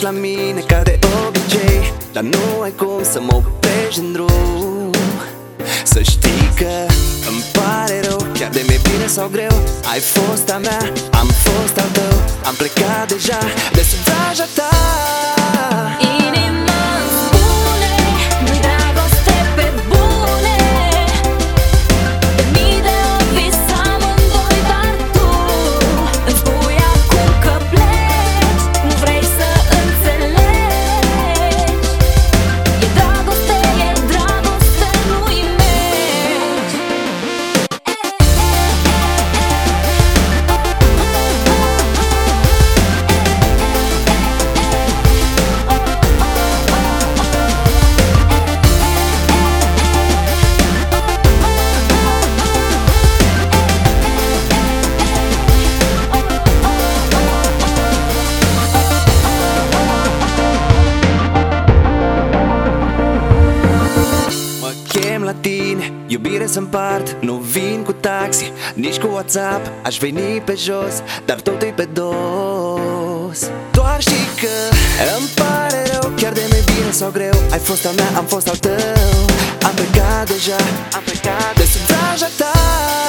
la mine ca de obicei, dar nu ai cum să mă oprești în drum. Să știi că îmi pare rău, chiar de mi-e bine sau greu. Ai fost a mea, am fost al tău, am plecat deja de sub vraja ta. Inima îmi spune, nu-i dragoste pe bune. De mii de ori visam amândoi, dar tu îmi spui acum că pleci. Nu vrei să înțelegi. E dragoste, nu-i mergi. Mă chem la tine, iubire să împart. Nu vin cu taxi, nici cu WhatsApp. Aș veni pe jos, dar totul-i pe dos. Doar știi că îmi pare rău, chiar de mi-e bine sau greu. Ai fost al mea, am fost al tău, am plecat deja de sub vraja ta.